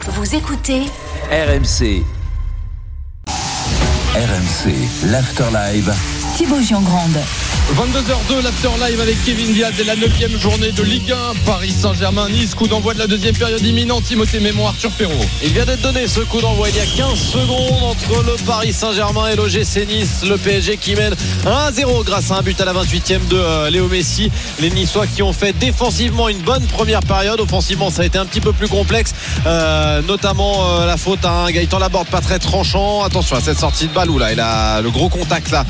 Vous écoutez RMC. RMC, l'After Live. Thibaut Giangrande. 22h02, l'After Live avec Kevin Diaz et la 9e journée de Ligue 1. Paris Saint-Germain-Nice, coup d'envoi de la deuxième période imminente. Timothée Mémon, Arthur Perrault. Il vient d'être donné ce coup d'envoi il y a 15 secondes entre le Paris Saint-Germain et l'OGC Nice. Le PSG qui mène 1-0 grâce à un but à la 28e de Léo Messi. Les Niçois qui ont fait défensivement une bonne première période. Offensivement, ça a été un petit peu plus complexe, notamment la faute à un Gaëtan Laborde pas très tranchant. Attention à cette sortie de balle où là il a le gros contact là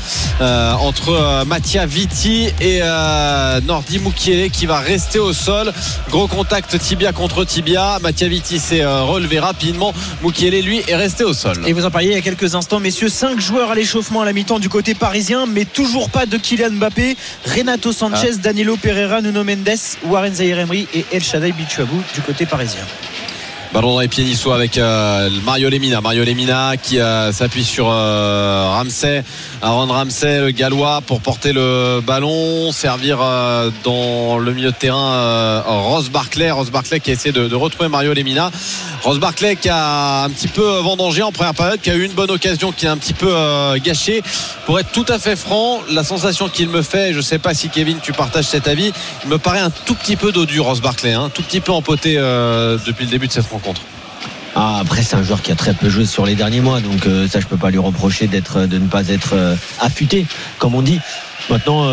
entre Mattia Vitti et Nordi Mukiele qui va rester au sol. Gros contact tibia contre tibia. Mattia Vitti s'est relevé rapidement. Mukiele lui est resté au sol. Et vous en parliez il y a quelques instants, messieurs, 5 joueurs à l'échauffement à la mi-temps du côté parisien, mais toujours pas de Kylian Mbappé, Renato Sanchez, Danilo Pereira, Nuno Mendes, Warren Zaïre-Emery et El Shaddai Bichabou du côté parisien. Ballon dans les pieds niçois avec Mario Lemina qui s'appuie sur Ramsey, Aaron Ramsey, le gallois, pour porter le ballon, servir dans le milieu de terrain Ross Barkley qui a essayé de retrouver Mario Lemina. Ross Barkley qui a un petit peu vendangé en première période, qui a eu une bonne occasion, qui a un petit peu gâché. Pour être tout à fait franc, la sensation qu'il me fait, je ne sais pas si Kevin tu partages cet avis, il me paraît un tout petit peu dodu Ross Barkley, tout petit peu empoté depuis le début de cette rencontre. Après c'est un joueur qui a très peu joué sur les derniers mois, donc ça je peux pas lui reprocher de ne pas être affûté comme on dit. Maintenant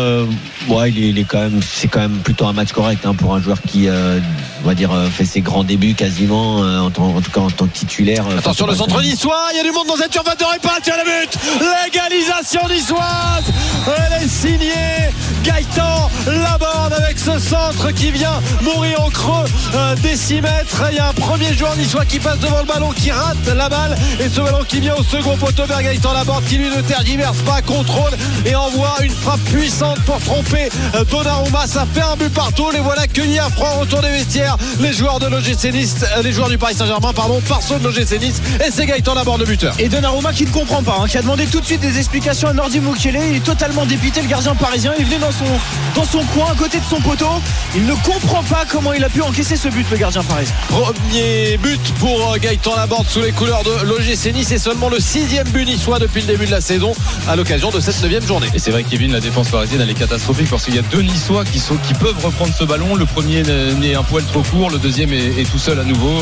il est quand même, c'est quand même plutôt un match correct pour un joueur qui on va dire fait ses grands débuts quasiment en tout cas en tant que titulaire. Attention le centre niçois, il y a du monde dans cette surface de réparation, le but, l'égalisation niçoise, elle est signée Gaëtan Laborde avec ce centre qui vient mourir au creux des 6 mètres. Il y a un premier joueur niçois qui passe devant le ballon, qui rate la balle, et ce ballon qui vient au second poteau vers Gaëtan Laborde qui lui ne tergiverse pas, contrôle et envoie une frappe puissante pour tromper Donnarumma. Ça fait un but partout. Les voilà cueillis à froid au retour des vestiaires, les joueurs de l'OGC Nice, les joueurs du Paris Saint-Germain par ceux de l'OGC Nice, et c'est Gaëtan Laborde le buteur. Et Donnarumma qui ne comprend pas, qui a demandé tout de suite des explications à Nordi Mukiele. Il est totalement dépité, le gardien parisien. Il venait dans son coin à côté de son poteau. Il ne comprend pas comment il a pu encaisser ce but, le gardien parisien. Premier but pour Gaëtan Laborde sous les couleurs de l'OGC Nice, et seulement le 6e but niçois depuis le début de la saison à l'occasion de cette 9e journée. Et c'est vrai, Kevin, la défense parisienne elle est catastrophique parce qu'il y a 2 Niçois qui peuvent reprendre ce ballon. Le premier n'est un poil trop court, le deuxième est tout seul à nouveau.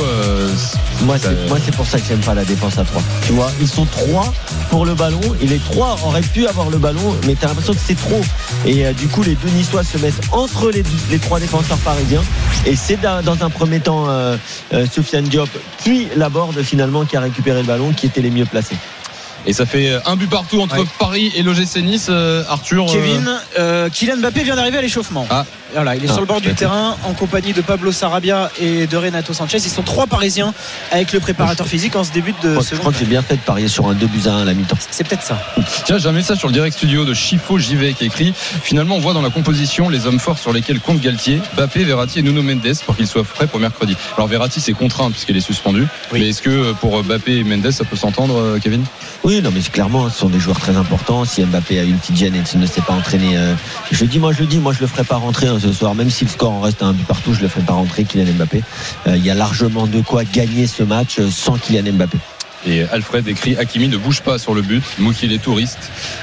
Moi c'est pour ça que j'aime pas la défense à 3. Tu vois, ils sont 3 pour le ballon et les 3 auraient pu avoir le ballon, mais t'as l'impression que c'est trop. Et du coup les 2 Niçois se mettent entre les 3 défenseurs parisiens, et c'est dans un premier temps Sofiane Diop puis Laborde finalement qui a récupéré le ballon, qui était les mieux placés. Et ça fait un but partout entre Paris et l'OGC Nice. Arthur, Kevin, Kylian Mbappé vient d'arriver à l'échauffement. Voilà, il est sur le bord du terrain en compagnie de Pablo Sarabia et de Renato Sanchez. Ils sont 3 Parisiens avec le préparateur physique en ce début de seconde. Je crois que j'ai bien fait de parier sur un 2-1 à la mi-temps. C'est peut-être ça. Tiens, j'ai un message sur le direct studio de Chifo JV qui écrit: finalement on voit dans la composition les hommes forts sur lesquels compte Galtier, Mbappé, Verratti et Nuno Mendes, pour qu'ils soient frais pour mercredi. Alors Verratti c'est contraint puisqu'il est suspendu, mais est-ce que pour Mbappé et Mendes ça peut s'entendre, Kevin? Oui, non mais clairement ce sont des joueurs très importants. Si Mbappé a une petite gêne et ne s'est pas entraîné moi je le ferai pas rentrer ce soir, même si le score en reste à un but partout, je le ferai pas rentrer Kylian Mbappé. Il y a largement de quoi gagner ce match sans Kylian Mbappé. Et Alfred écrit: Hakimi ne bouge pas sur le but, Mukiele touriste.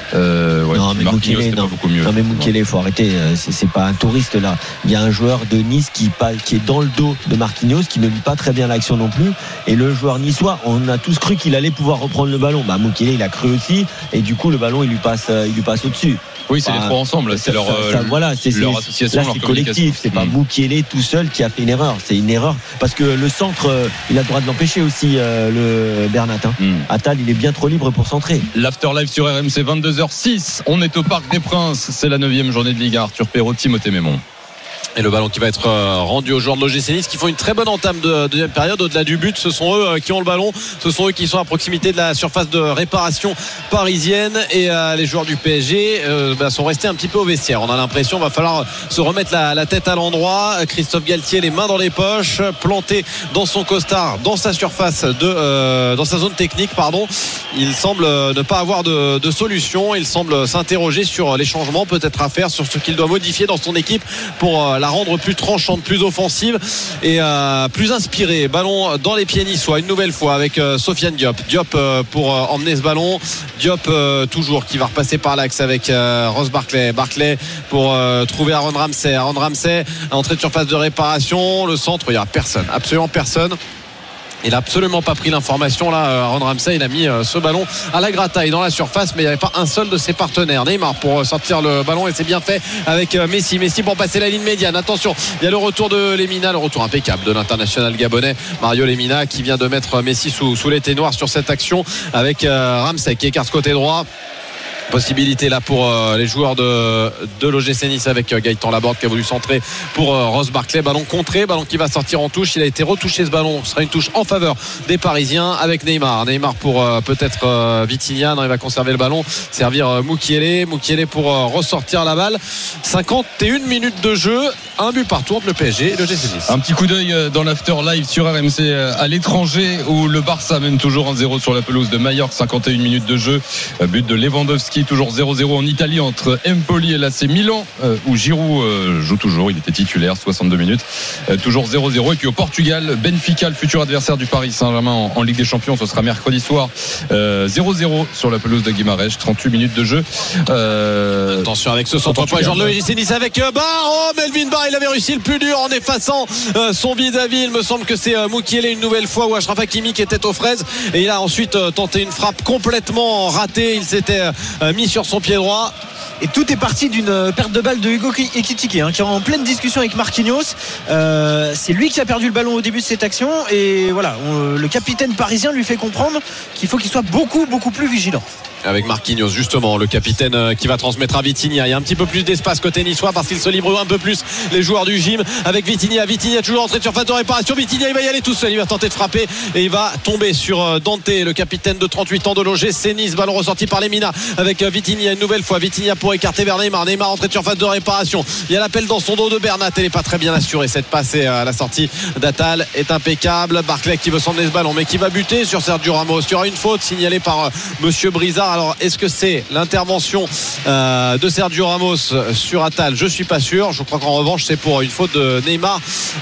Non mais Mukiele, pas beaucoup mieux. Non mais Mukiele, faut arrêter, c'est pas un touriste là. Il y a un joueur de Nice qui est dans le dos de Marquinhos, qui ne lit pas très bien l'action non plus, et le joueur niçois, on a tous cru qu'il allait pouvoir reprendre le ballon. Mukiele il a cru aussi, et du coup le ballon il lui passe au-dessus. Oui, c'est les 3 ensemble, c'est leur association, là, c'est collectif, c'est pas Mukiele tout seul qui a fait une erreur, c'est une erreur parce que le centre il a le droit de l'empêcher aussi, le Bernat. Attal il est bien trop libre pour centrer. L'After Live sur RMC, 22h06, on est au Parc des Princes, c'est la 9e journée de Ligue 1. Arthur Perrault, Timothée Mémon. Et le ballon qui va être rendu aux joueurs de l'OGC Nice qui font une très bonne entame de deuxième période. Au-delà du but, ce sont eux qui ont le ballon, ce sont eux qui sont à proximité de la surface de réparation parisienne, et les joueurs du PSG sont restés un petit peu au vestiaire. On a l'impression qu'il va falloir se remettre la tête à l'endroit. Christophe Galtier les mains dans les poches, planté dans son costard, dans sa surface dans sa zone technique, il semble ne pas avoir de solution. Il semble s'interroger sur les changements peut-être à faire, sur ce qu'il doit modifier dans son équipe pour la rendre plus tranchante, plus offensive et plus inspirée. Ballon dans les pieds niçois une nouvelle fois avec Sofiane Diop pour emmener ce ballon. Diop toujours qui va repasser par l'axe avec Ross Barclay pour trouver Aaron Ramsey, entrée de surface de réparation, le centre, il n'y a personne, absolument personne. Il n'a absolument pas pris l'information là. Aaron Ramsey, il a mis ce ballon à la grataille dans la surface, mais il n'y avait pas un seul de ses partenaires. Neymar pour sortir le ballon et c'est bien fait avec Messi pour passer la ligne médiane. Attention, il y a le retour de Lemina, le retour impeccable de l'international gabonais Mario Lemina qui vient de mettre Messi sous les ténoirs sur cette action avec Ramsey qui écarte côté droit. Possibilité là pour les joueurs de l'OGC Nice avec Gaëtan Laborde qui a voulu centrer pour Ross Barclay. Ballon contré, ballon qui va sortir en touche. Il a été retouché ce ballon. Ce sera une touche en faveur des Parisiens avec Neymar pour peut-être Vitinha. Non, il va conserver le ballon. Servir Mukiele pour ressortir la balle. 51 minutes de jeu. Un but partout entre le PSG et l'OGC Nice. Un petit coup d'œil dans l'after live sur RMC à l'étranger où le Barça mène toujours 1-0 sur la pelouse de Majorque. 51 minutes de jeu. But de Lewandowski. Toujours 0-0 en Italie entre Empoli et l'AC Milan où Giroud joue toujours, il était titulaire 62 minutes, toujours 0-0. Et puis au Portugal, Benfica, le futur adversaire du Paris Saint-Germain en Ligue des Champions, ce sera mercredi soir, 0-0 sur la pelouse de Guimarães, 38 minutes de jeu. Attention avec ce centre point, joueur de l'OGC Nice avec Melvin Barr, il avait réussi le plus dur en effaçant son vis-à-vis. Il me semble que c'est Mukiele une nouvelle fois ou Achraf Hakimi qui était aux fraises et il a ensuite tenté une frappe complètement ratée. Il s'était mis sur son pied droit. Et tout est parti d'une perte de balle de Hugo Ekitike qui est en pleine discussion avec Marquinhos. C'est lui qui a perdu le ballon au début de cette action et voilà, le capitaine parisien lui fait comprendre qu'il faut qu'il soit beaucoup plus vigilant. Avec Marquinhos justement, le capitaine qui va transmettre à Vitinha. Il y a un petit peu plus d'espace côté niçois parce qu'il se livre un peu plus les joueurs du gym avec Vitinha toujours entré de surface de réparation. Vitinha il va y aller tout seul, il va tenter de frapper et il va tomber sur Dante, le capitaine de 38 ans de l'OGC Nice. Ballon ressorti par Lemina avec Vitinha une nouvelle fois. Vitinha pour écarter vers Neymar entrée de surface de réparation. Il y a l'appel dans son dos de Bernat, elle n'est pas très bien assurée cette passe et la sortie d'Atal est impeccable. Barclay qui veut s'emmener ce ballon mais qui va buter sur Sergio Ramos. Il y aura une faute signalée par Monsieur Brizard. Alors est-ce que c'est l'intervention de Sergio Ramos sur Atal? Je suis pas sûr. Je crois qu'en revanche c'est pour une faute de Neymar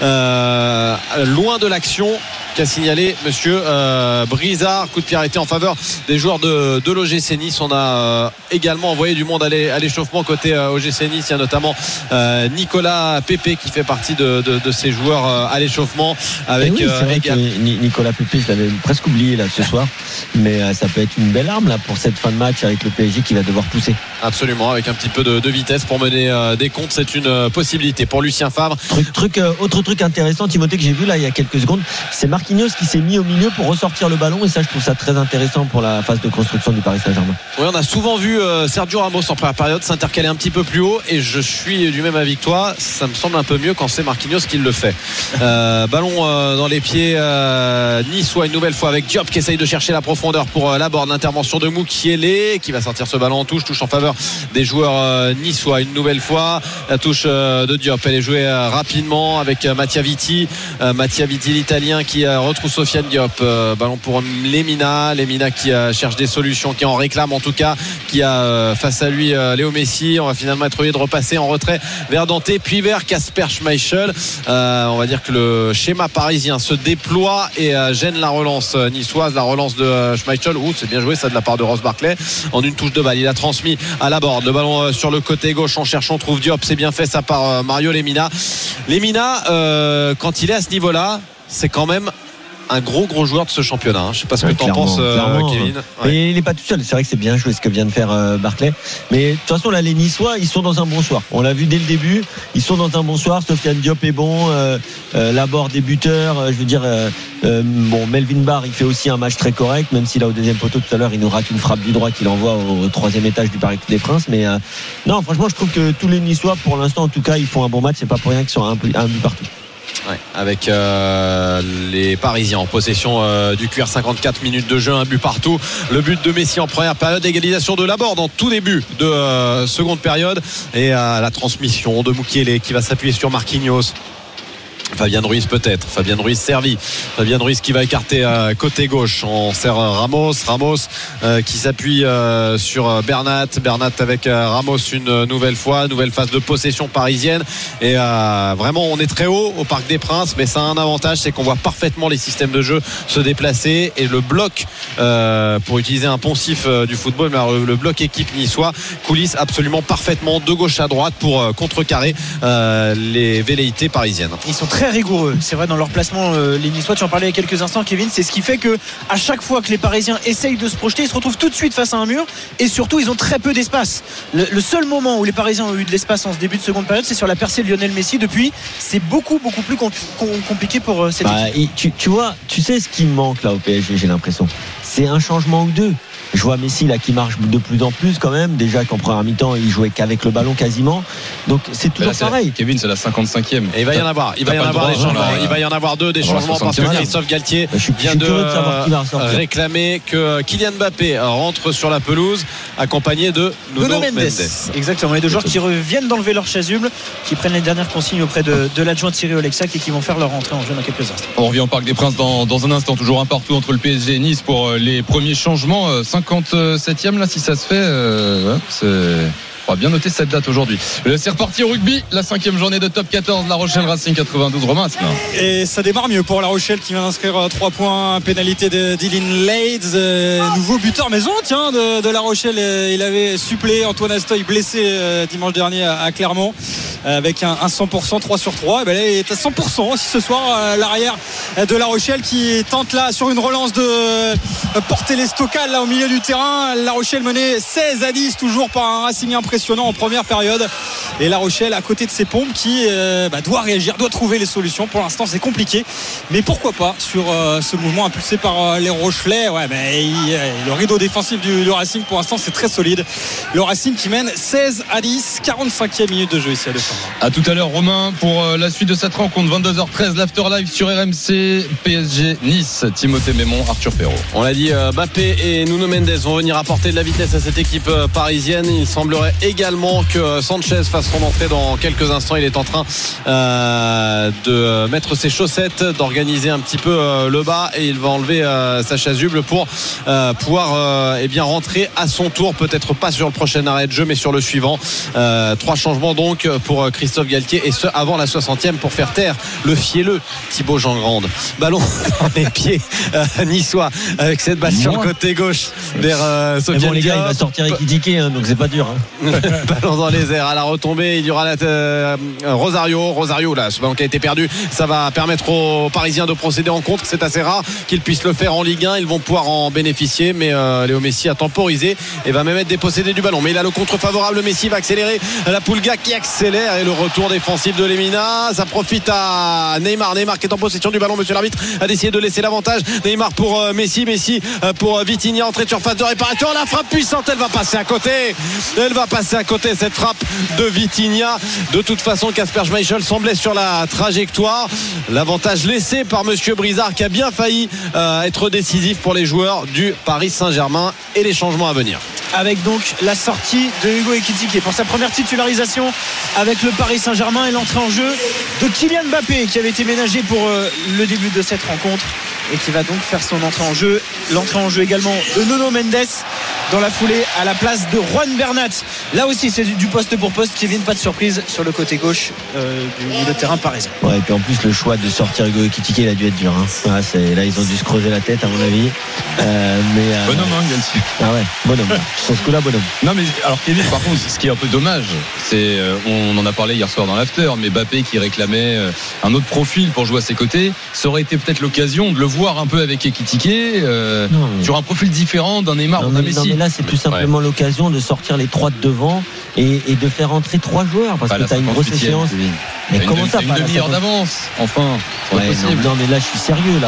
loin de l'action qu'a signalé monsieur Brizard. Coup de pied arrêté en faveur des joueurs de l'OGC Nice. On a également envoyé du monde à l'échauffement côté OGC Nice. Il y a notamment Nicolas Pepe qui fait partie de ces joueurs à l'échauffement avec oui, c'est vrai que Nicolas Pepe, je l'avais presque oublié là ce soir, mais ça peut être une belle arme là pour cette fin de match avec le PSG qui va devoir pousser. Absolument, avec un petit peu de vitesse pour mener des comptes, c'est une possibilité pour Lucien Favre. Autre truc intéressant, Timothée, que j'ai vu là il y a quelques secondes, c'est Marquinhos qui s'est mis au milieu pour ressortir le ballon et ça je trouve ça très intéressant pour la phase de construction du Paris Saint-Germain. Oui, on a souvent vu Sergio Ramos en première période s'intercaler un petit peu plus haut et je suis du même avis que toi, ça me semble un peu mieux quand c'est Marquinhos qui le fait. Ballon dans les pieds niçois une nouvelle fois avec Diop qui essaye de chercher la profondeur pour Laborde. L'intervention de Mukiele qui va sortir ce ballon en touche en faveur des joueurs niçois une nouvelle fois. La touche de Diop, elle est jouée rapidement avec Mattia Vitti l'italien qui retrouve Sofiane Diop. Ballon pour Lemina qui cherche des solutions, qui en réclame en tout cas, qui a face à lui Léo Messi. On va finalement être obligé de repasser en retrait vers Dante puis vers Kasper Schmeichel. On va dire que le schéma parisien se déploie et gêne la relance niçoise, la relance de Schmeichel. C'est bien joué ça de la part de Ross Barclay en une touche de balle. Il a transmis à Laborde, le ballon sur le côté gauche, en cherchant, on trouve Diop, c'est bien fait ça par Mario Lemina. Quand il est à ce niveau là, c'est quand même un gros joueur de ce championnat. Je sais pas ce que tu en penses, Kevin. Ouais. Et il n'est pas tout seul. C'est vrai que c'est bien joué ce que vient de faire Barclay. Mais de toute façon, là, les Niçois, ils sont dans un bon soir. On l'a vu dès le début. Ils sont dans un bon soir. Sofiane Diop est bon. Laborde est buteur. Je veux dire, Melvin Barr, il fait aussi un match très correct, même si là, au deuxième poteau tout à l'heure, il nous rate une frappe du droit qu'il envoie au troisième étage du Parc des Princes. Mais non, franchement, je trouve que tous les Niçois, pour l'instant, en tout cas, ils font un bon match. C'est pas pour rien qu'ils sont à un but partout. Ouais, avec les Parisiens en possession du QR. 54 minutes de jeu, un but partout. Le but de Messi en première période, égalisation de Laborde en tout début de seconde période et la transmission de Mukiele qui va s'appuyer sur Marquinhos. Fabien Ruiz peut-être, Fabien Ruiz servi, Fabien Ruiz qui va écarter côté gauche, on sert Ramos qui s'appuie sur Bernat avec Ramos une nouvelle phase de possession parisienne et vraiment on est très haut au Parc des Princes, mais ça a un avantage, c'est qu'on voit parfaitement les systèmes de jeu se déplacer et le bloc pour utiliser un poncif du football, mais le bloc équipe niçois coulisse absolument parfaitement de gauche à droite pour contrecarrer les velléités parisiennes. Ils sont très rigoureux, c'est vrai, dans leur placement, les Niçois. Tu en parlais il y a quelques instants, Kevin. C'est ce qui fait que à chaque fois que les Parisiens essayent de se projeter, ils se retrouvent tout de suite face à un mur et surtout ils ont très peu d'espace. Le seul moment où les Parisiens ont eu de l'espace en ce début de seconde période, c'est sur la percée de Lionel Messi. Depuis, c'est beaucoup plus compliqué pour cette équipe. Tu vois, tu sais ce qui me manque là au PSG, j'ai l'impression, c'est un changement ou deux. Je vois Messi là qui marche de plus en plus quand même. Déjà qu'en première mi-temps il jouait qu'avec le ballon quasiment. Donc c'est toujours pareil. Kevin, c'est la 55e. Et il va y en avoir. Il va y en avoir deux des changements parce que Christophe Galtier vient de réclamer que Kylian Mbappé rentre sur la pelouse accompagné de Nuno Mendes. Exactement. Et deux joueurs qui reviennent d'enlever leur chasuble, qui prennent les dernières consignes auprès de l'adjoint Thierry Olexac et qui vont faire leur entrée en jeu dans quelques instants. On revient au Parc des Princes dans un instant. Toujours un partout entre le PSG et Nice pour les premiers changements. 57e là, si ça se fait, on va bien noter cette date aujourd'hui. C'est reparti au rugby, la 5e journée de top 14, La Rochelle Racing 92. Romain. Et ça démarre mieux pour La Rochelle qui vient d'inscrire 3 points, pénalité de Dylan Lades, nouveau buteur maison de La Rochelle. Il avait suppléé Antoine Astoy, blessé dimanche dernier à Clermont, avec un 100%, 3 sur 3. Et ben là, il est à 100% aussi ce soir, l'arrière de La Rochelle qui tente là sur une relance de porter les stockades là au milieu du terrain. La Rochelle menée 16-10 toujours par un Racing impressionnant en première période, et La Rochelle à côté de ses pompes qui doit réagir, doit trouver les solutions. Pour l'instant c'est compliqué, mais pourquoi pas sur ce mouvement impulsé par les Rochelais. Le rideau défensif du Racing pour l'instant c'est très solide. Le Racing qui mène 16-10, 45e minute de jeu ici à Lefebvre. À tout à l'heure Romain pour la suite de cette rencontre. 22h13, l'after live sur RMC, PSG Nice. Timothée Mémon, Arthur Perrault. On l'a dit, Mbappé et Nuno Mendes vont venir apporter de la vitesse à cette équipe parisienne. Il semblerait également que Sanchez fasse son entrée dans quelques instants. Il est en train de mettre ses chaussettes, d'organiser un petit peu le bas, et il va enlever sa chasuble pour pouvoir rentrer à son tour, peut-être pas sur le prochain arrêt de jeu mais sur le suivant. 3 changements donc pour Christophe Galtier, et ce avant la 60e pour faire taire le fielleux Thibaut Jean-Grande. Ballon dans les pieds niçois avec cette balle sur le côté gauche vers Sofiane. Les gars, il va sortir équitiqué, donc c'est pas dur. Ballon dans les airs, à la retombée il y aura Rosario là, ce ballon qui a été perdu, ça va permettre aux Parisiens de procéder en contre. C'est assez rare qu'ils puissent le faire en Ligue 1, ils vont pouvoir en bénéficier, mais Léo Messi a temporisé et va même être dépossédé du ballon, mais il a le contre favorable. Messi va accélérer, la Pulga qui accélère, et le retour défensif de Lemina, ça profite à Neymar qui est en possession du ballon. Monsieur l'arbitre a décidé de laisser l'avantage. Neymar pour Messi pour Vitinha, entrée de surface de réparation, la frappe puissante, elle va passer à côté, cette frappe de Vitinha. De toute façon, Kasper Schmeichel semblait sur la trajectoire. L'avantage laissé par monsieur Brizard qui a bien failli être décisif pour les joueurs du Paris Saint-Germain, et les changements à venir. Avec donc la sortie de Hugo Ekitike pour sa première titularisation avec le Paris Saint-Germain, et l'entrée en jeu de Kylian Mbappé qui avait été ménagé pour le début de cette rencontre et qui va donc faire son entrée en jeu. L'entrée en jeu également de Nuno Mendes dans la foulée à la place de Juan Bernat. Là aussi c'est du poste pour poste. Kevin, pas de surprise sur le côté gauche du terrain parisien. Et puis en plus le choix de sortir Hugo Ekitike, il a dû être dur. Là ils ont dû se creuser la tête à mon avis. Bonhomme Galtier. Bonhomme. Sur ce coup-là, bonhomme. Non mais alors Kevin, par contre, ce qui est un peu dommage, c'est on en a parlé hier soir dans l'after, mais Mbappé qui réclamait un autre profil pour jouer à ses côtés, ça aurait été peut-être l'occasion de le voir un peu avec Ekitike sur un profil différent d'un Neymar ou d'un Messi. Mais là c'est tout simplement l'occasion de sortir les 3 de devant et de faire entrer 3 joueurs, parce que tu as une grosse échéance. Mais comment ça, une demi-heure d'avance, enfin, non mais là je suis sérieux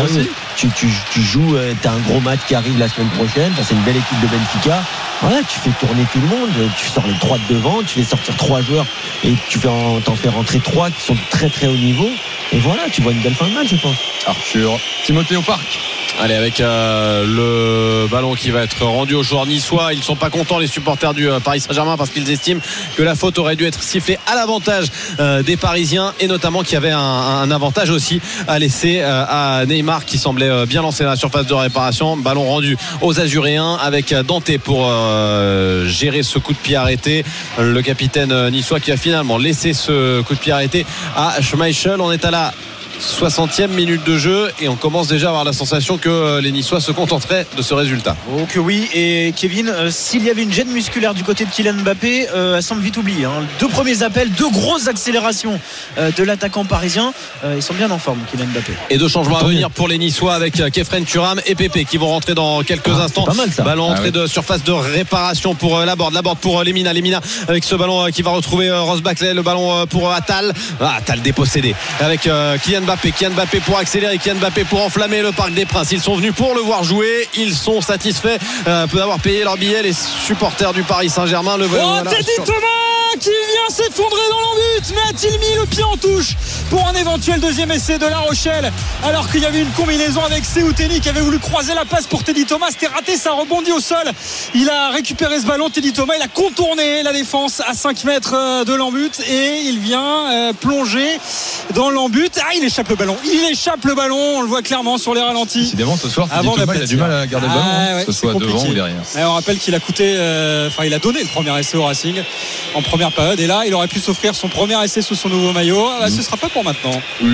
tu joues, t'as un gros match qui arrive la semaine prochaine, c'est une belle équipe de Benfica. Voilà, tu fais tourner tout le monde, tu sors les 3 de devant, tu fais sortir 3 joueurs et t'en fais rentrer 3 qui sont de très très haut niveau, et voilà, tu vois une belle fin de match, je pense. Arthur, Timothée au parc. Allez, avec le ballon qui va être rendu aux joueurs niçois. Ils ne sont pas contents, les supporters du Paris Saint-Germain, parce qu'ils estiment que la faute aurait dû être sifflée à l'avantage des Parisiens, et notamment qu'il y avait un avantage aussi à laisser à Neymar, qui semblait bien lancé dans la surface de réparation. Ballon rendu aux Azuréens avec Dante pour gérer ce coup de pied arrêté. Le capitaine niçois qui a finalement laissé ce coup de pied arrêté à Schmeichel. On est à la 60e minute de jeu et on commence déjà à avoir la sensation que les Niçois se contenteraient de ce résultat. Oh que oui. Et Kevin, s'il y avait une gêne musculaire du côté de Kylian Mbappé, elle semble vite oubliée, hein. 2 premiers appels, 2 grosses accélérations de l'attaquant parisien. Ils sont bien en forme, Kylian Mbappé. Et 2 changements à venir pour les Niçois avec Kefren Turam et Pépé qui vont rentrer dans quelques instants. Pas mal, ça. Ballon entrée de surface de réparation pour Laborde pour Lemina avec ce ballon qui va retrouver Ross Barkley. Le ballon pour Attal. Attal dépossédé avec Kylian Mbappé pour accélérer, Kylian Mbappé pour enflammer le Parc des Princes. Ils sont venus pour le voir jouer, ils sont satisfaits d'avoir payé leur billet, les supporters du Paris Saint-Germain. Teddy Thomas qui vient s'effondrer dans l'embut, mais a-t-il mis le pied en touche pour un éventuel deuxième essai de La Rochelle, alors qu'il y avait une combinaison avec Seouteni qui avait voulu croiser la passe pour Teddy Thomas. C'était raté, ça rebondit au sol. Il a récupéré ce ballon, Teddy Thomas, il a contourné la défense à 5 mètres de l'embut et il vient plonger dans l'embut. Il échappe le ballon, on le voit clairement sur les ralentis. Décidément, ce soir, Teddy Thomas, il a du mal à garder le ballon, que ce soit devant ou derrière. On rappelle qu'il a coûté, il a donné le premier essai au Racing en première période, et là il aurait pu s'offrir son premier essai sous son nouveau maillot. Ce sera pas pour maintenant.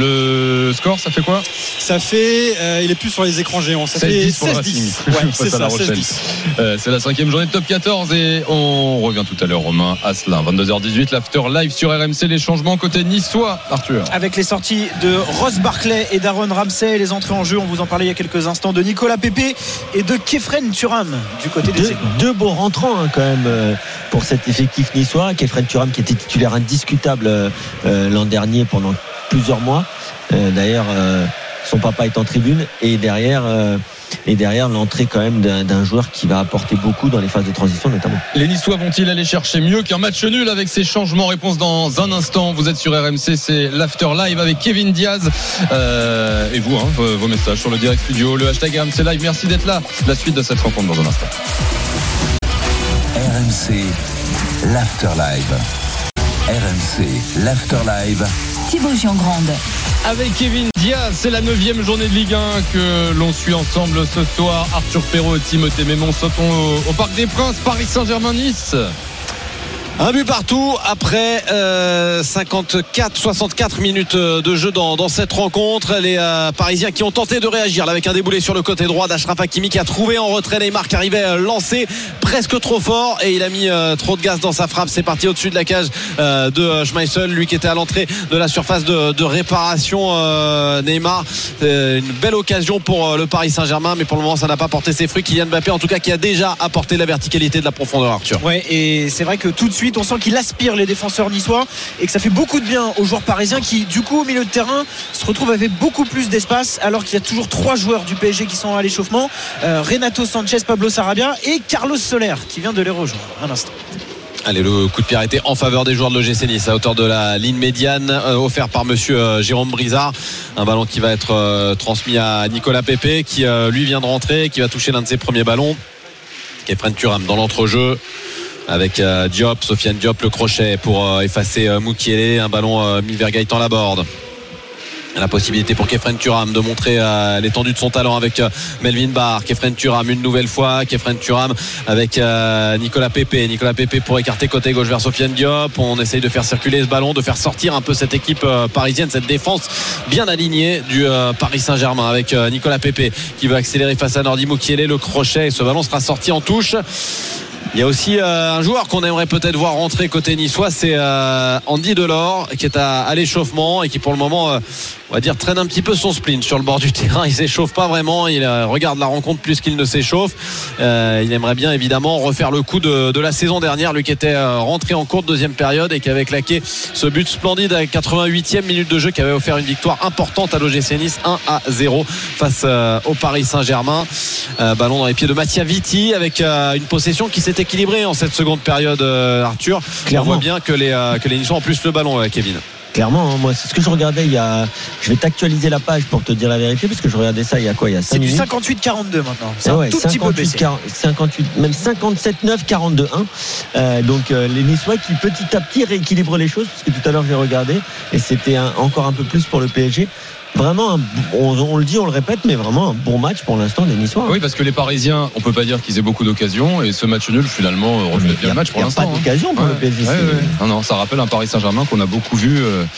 Le score, ça fait quoi? Ça fait il est plus sur les écrans géants, ça fait 16-10. C'est ça, La Rochelle. C'est la 5e journée de top 14 et on revient tout à l'heure, Romain Asselin, 22h18, l'after live sur RMC. Les changements côté niçois, Arthur, avec les sorties de Ross Barkley et d'Aaron Ramsey, les entrées en jeu, on vous en parlait il y a quelques instants, de Nicolas Pépé et de Kefren Turam du côté des Aiglons. 2 beaux rentrants quand même pour cet effectif niçois. Kefren Turam qui était titulaire indiscutable l'an dernier pendant plusieurs mois. D'ailleurs son papa est en tribune, et derrière l'entrée quand même d'un joueur qui va apporter beaucoup dans les phases de transition notamment. Les Niçois vont-ils aller chercher mieux qu'un match nul avec ces changements? Réponse dans un instant. Vous êtes sur RMC, c'est l'After Live avec Kevin Diaz et vous, vos messages sur le direct studio, le hashtag RMC Live. Merci d'être là. La suite de cette rencontre dans un instant. RMC, l'After Live. RMC, l'After Live. Thibaut Giangrande. Avec Kevin Diaz, c'est la 9e journée de Ligue 1 que l'on suit ensemble ce soir. Arthur Perrault et Timothée Mémon sautons au Parc des Princes, Paris Saint-Germain-Nice. Un but partout après 64 minutes de jeu dans cette rencontre. Les Parisiens qui ont tenté de réagir là, avec un déboulé sur le côté droit d'Achraf Hakimi qui a trouvé en retrait Neymar qui arrivait lancé presque trop fort et il a mis trop de gaz dans sa frappe. C'est parti au-dessus de la cage de Schmeichel, lui qui était à l'entrée de la surface de réparation. Neymar, une belle occasion pour le Paris Saint-Germain, mais pour le moment ça n'a pas porté ses fruits. Kylian Mbappé en tout cas qui a déjà apporté la verticalité de la profondeur, Arthur. Ouais, et c'est vrai que tout de suite on sent qu'il aspire les défenseurs niçois et que ça fait beaucoup de bien aux joueurs parisiens qui du coup au milieu de terrain se retrouvent avec beaucoup plus d'espace, alors qu'il y a toujours 3 joueurs du PSG qui sont à l'échauffement, Renato Sanchez, Pablo Sarabia et Carlos Soler qui vient de les rejoindre. Un instant. Allez, le coup de pied arrêté en faveur des joueurs de l'OGC Nice à hauteur de la ligne médiane, offert par monsieur Jérôme Brizard. Un ballon qui va être transmis à Nicolas Pépé qui lui vient de rentrer, qui va toucher l'un de ses premiers ballons. Kefren Turam dans l'entrejeu avec Diop, Sofiane Diop, le crochet pour effacer Moukielé. Un ballon mis vers Gaëtan Laborde. La possibilité pour Kefren Turam de montrer l'étendue de son talent avec Melvin Barr. Kefren Turam une nouvelle fois. Kefren Turam avec Nicolas Pépé. Nicolas Pépé pour écarter côté gauche vers Sofiane Diop. On essaye de faire circuler ce ballon, de faire sortir un peu cette équipe parisienne, cette défense bien alignée du Paris Saint-Germain avec Nicolas Pépé qui va accélérer face à Nordi Moukielé. Le crochet, ce ballon sera sorti en touche. Il y a aussi un joueur qu'on aimerait peut-être voir rentrer côté niçois, c'est Andy Delors qui est à l'échauffement et qui pour le moment on va dire traîne un petit peu son spleen sur le bord du terrain. Il s'échauffe pas vraiment, il regarde la rencontre plus qu'il ne s'échauffe. Il aimerait bien évidemment refaire le coup de la saison dernière, lui qui était rentré en courte deuxième période et qui avait claqué ce but splendide à 88e minute de jeu, qui avait offert une victoire importante à l'OGC Nice 1-0 face au Paris Saint-Germain. Ballon dans les pieds de Mattia Vitti avec une possession qui s'est équilibrée en cette seconde période, Arthur. Clairement. On voit bien que les Niçois ont plus le ballon, Kevin. Clairement, hein, moi, c'est ce que je regardais je vais t'actualiser la page pour te dire la vérité, parce que je regardais ça il y a 5 minutes. C'est du 58-42 maintenant. C'est ouais, un tout petit peu baissé. 58, même 57-9, 42-1. Donc les Niçois qui petit à petit rééquilibrent les choses, parce que tout à l'heure j'ai regardé et c'était encore un peu plus pour le PSG. Vraiment, on le dit, on le répète, mais vraiment un bon match pour l'instant des Niçois. Oui, parce que les Parisiens, on peut pas dire qu'ils aient beaucoup d'occasions, et ce match nul finalement reflète bien le match pour l'instant. Il n'y a pas d'occasion pour le PSG. Non, ça rappelle un Paris Saint-Germain qu'on a beaucoup vu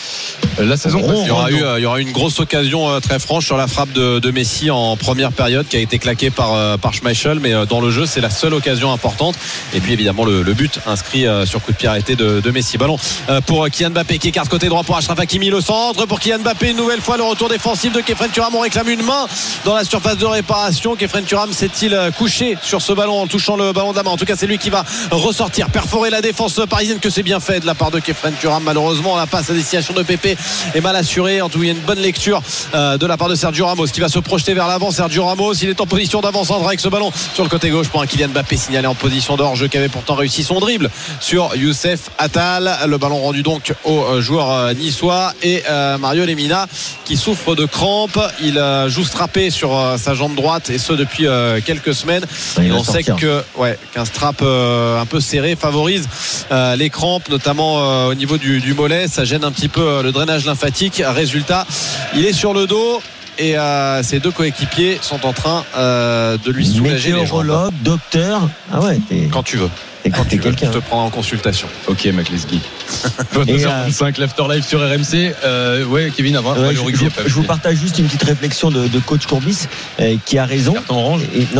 la saison précédente. Il y aura une grosse occasion très franche sur la frappe de Messi en première période qui a été claquée par Schmeichel, mais dans le jeu c'est la seule occasion importante. Et puis évidemment le but inscrit sur coup de pied arrêté de Messi. Ballon pour Kylian Mbappé qui écarte côté droit pour Achraf Hakimi, le centre pour Kylian Mbappé, une nouvelle fois le retour défensif de Khéphren Thuram. On réclame une main dans la surface de réparation. Khéphren Thuram s'est-il couché sur ce ballon en touchant le ballon de la main? En tout cas c'est lui qui va ressortir, perforer la défense parisienne, que c'est bien fait de la part de Khéphren Thuram. Malheureusement la passe à destination de Pépé est mal assurée. En tout cas il y a une bonne lecture de la part de Sergio Ramos qui va se projeter vers l'avant. Sergio Ramos, il est en position d'avant-centre avec ce ballon sur le côté gauche pour un Kylian Mbappé signalé en position d'hors-jeu, qui avait pourtant réussi son dribble sur Youssef Attal. Le ballon rendu donc au joueur niçois, et Mario Lemina qui souffre de crampes. Il joue strappé sur sa jambe droite, et ce depuis quelques semaines. Et on sait qu'un strap un peu serré favorise les crampes, notamment au niveau du mollet. Ça gêne un petit peu le drainage lymphatique. Résultat, il est sur le dos, et ses deux coéquipiers sont en train de lui soulager les jambes. Météorologue, docteur, quand tu veux. Et quand t'es quelqu'un, je te prends en consultation. Ok, McLesguy. 22h35 l'After Live sur RMC. Kevin, avant le rugby. Je vous partage juste une petite réflexion de coach Courbis qui a raison. Carton orange.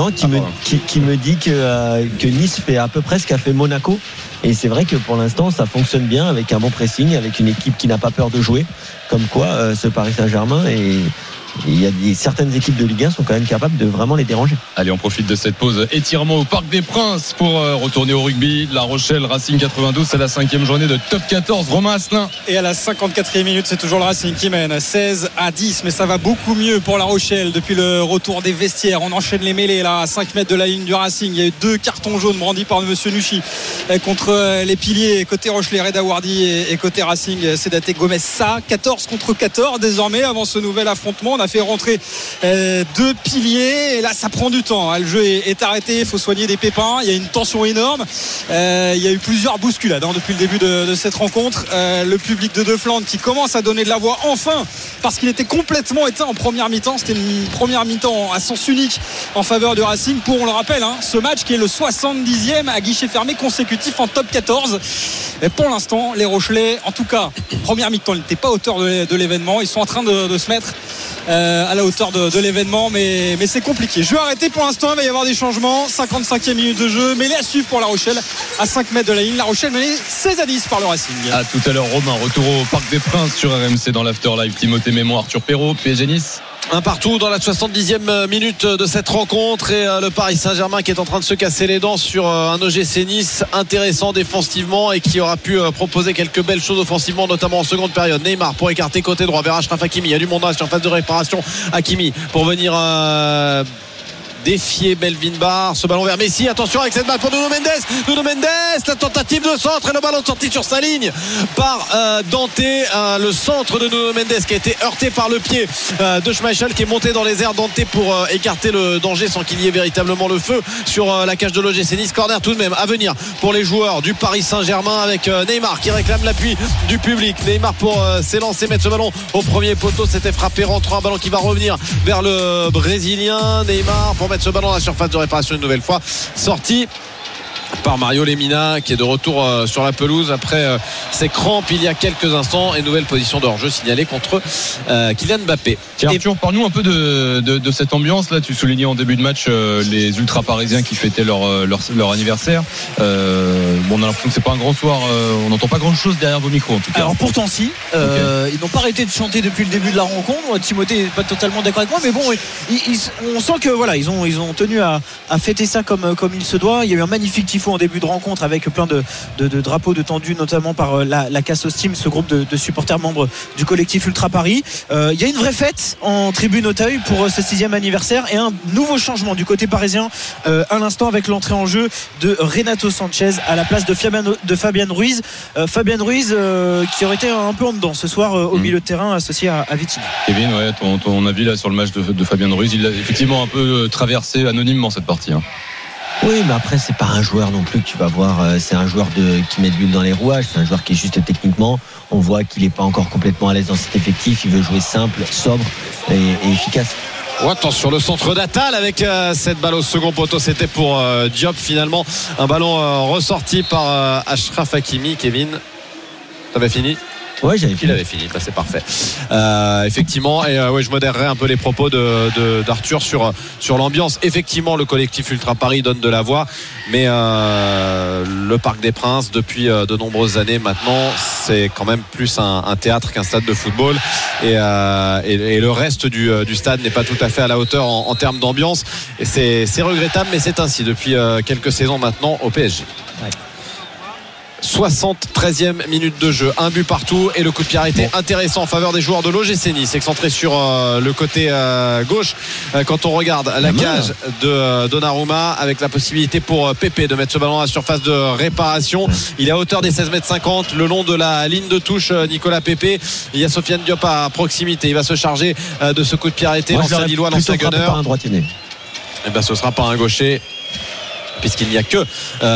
Qui me dit que Nice fait à peu près ce qu'a fait Monaco. Et c'est vrai que pour l'instant ça fonctionne bien, avec un bon pressing, avec une équipe qui n'a pas peur de jouer. Comme quoi ce Paris Saint-Germain, et il y a certaines équipes de Ligue 1 sont quand même capables de vraiment les déranger. Allez, on profite de cette pause étirement au Parc des Princes pour retourner au rugby. La Rochelle Racing 92, c'est la 5e journée de top 14. Romain Asselin. Et à la 54e minute, c'est toujours le Racing qui mène 16-10, mais ça va beaucoup mieux pour La Rochelle depuis le retour des vestiaires. On enchaîne les mêlées là à 5 mètres de la ligne du Racing. Il y a eu 2 cartons jaunes brandis par monsieur Nuchy contre les piliers côté Rochelet, Reda Wardi, et côté Racing Sédaté Gomez. Ça 14 contre 14 désormais avant ce nouvel affrontement. On a fait rentrer 2 piliers, et là ça prend du temps. Le jeu est arrêté, il faut soigner des pépins, il y a une tension énorme, il y a eu plusieurs bousculades depuis le début de cette rencontre. Le public de Deux Flandres qui commence à donner de la voix enfin, parce qu'il était complètement éteint en première mi-temps. C'était une première mi-temps à sens unique en faveur du Racing pour, on le rappelle, ce match qui est le 70e à guichet fermé consécutif en top 14. Et pour l'instant les Rochelais, en tout cas première mi-temps, ils n'étaient pas à hauteur de l'événement. Ils sont en train de se mettre à la hauteur de l'événement, mais c'est compliqué. Jeu arrêté pour l'instant, il va y avoir des changements. 55e minute de jeu, mêlée à suivre pour La Rochelle à 5 mètres de la ligne. La Rochelle menée 16-10 par le Racing. À tout à l'heure, Romain. Retour au Parc des Princes sur RMC dans l'After Live. Timothée Mémon, Arthur Perrault, PSG Nice. Un partout dans la 70e minute de cette rencontre, et le Paris Saint-Germain qui est en train de se casser les dents sur un OGC Nice intéressant défensivement, et qui aura pu proposer quelques belles choses offensivement, notamment en seconde période. Neymar pour écarter côté droit vers Achraf Hakimi. Il y a du monde dans la surface de réparation. Hakimi pour venir défier Melvin Barr. Ce ballon vers Messi, attention avec cette balle pour Nuno Mendes, la tentative de centre, et le ballon sorti sur sa ligne par Dante. Le centre de Nuno Mendes qui a été heurté par le pied de Schmeichel, qui est monté dans les airs. Dante pour écarter le danger sans qu'il y ait véritablement le feu sur la cage de l'OGC Nice. Corner tout de même à venir pour les joueurs du Paris Saint-Germain, avec Neymar qui réclame l'appui du public. Neymar pour s'élancer, mettre ce ballon au premier poteau. C'était frappé rentrant, un ballon qui va revenir vers le Brésilien. Neymar pour mettre ce ballon à la surface de réparation une nouvelle fois, sorti par Mario Lemina, qui est de retour sur la pelouse après ses crampes il y a quelques instants, et nouvelle position de hors-jeu signalée contre Kylian Mbappé. Tiens, Arthur, parle-nous un peu de cette ambiance là. Tu soulignais en début de match les ultra parisiens qui fêtaient leur anniversaire. On a l'impression que c'est pas un grand soir, on n'entend pas grand chose derrière vos micros en tout cas. Alors pourtant si, ils n'ont pas arrêté de chanter depuis le début de la rencontre. Timothée n'est pas totalement d'accord avec moi, mais bon, on sent que voilà, ils ont tenu à fêter ça comme il se doit. Il y a eu un magnifique tifo en début de rencontre avec plein de drapeaux de tendus, notamment par la Cassos Team, ce groupe de supporters membres du collectif Ultra Paris. Il y a une vraie fête en tribune Auteuil pour ce 6e anniversaire et un nouveau changement du côté parisien à l'instant avec l'entrée en jeu de Renato Sanchez à la place de Fabian Ruiz. Fabian Ruiz qui aurait été un peu en dedans ce soir au milieu de terrain associé à Vitinha. Kevin, ouais, ton avis là sur le match de Fabian Ruiz, il a effectivement un peu traversé anonymement cette partie. Oui, mais après c'est pas un joueur non plus que tu vas voir. C'est un joueur qui met de l'huile dans les rouages. C'est un joueur qui est juste techniquement. On voit qu'il n'est pas encore complètement à l'aise dans cet effectif. Il veut jouer simple, sobre et efficace. Oh, attention, le centre d'Attal avec cette balle au second poteau, c'était pour Diop finalement. Un ballon ressorti par Achraf Hakimi. Kevin, t'avais fini? Ouais, j'avais fini. Il avait fini, bah, c'est parfait. Effectivement, et ouais, je modérerai un peu les propos d'Arthur sur l'ambiance. Effectivement, le collectif Ultra Paris donne de la voix, mais le Parc des Princes, depuis de nombreuses années maintenant, c'est quand même plus un théâtre qu'un stade de football, et le reste du stade n'est pas tout à fait à la hauteur en termes d'ambiance, et c'est regrettable, mais c'est ainsi depuis quelques saisons maintenant au PSG. Ouais. 73e minute de jeu, un but partout et le coup de pied arrêté intéressant en faveur des joueurs de l'OGC Nice, excentré sur le côté gauche quand on regarde la cage de Donnarumma, avec la possibilité pour Pépé de mettre ce ballon à la surface de réparation. Il est à hauteur des 16,50 m, le long de la ligne de touche. Nicolas Pépé, il y a Sofiane Diop à proximité, il va se charger de ce coup de pied arrêté. L'ancien Lillois, l'ancien gunner. Et ben ce sera pas un gaucher, puisqu'il n'y a que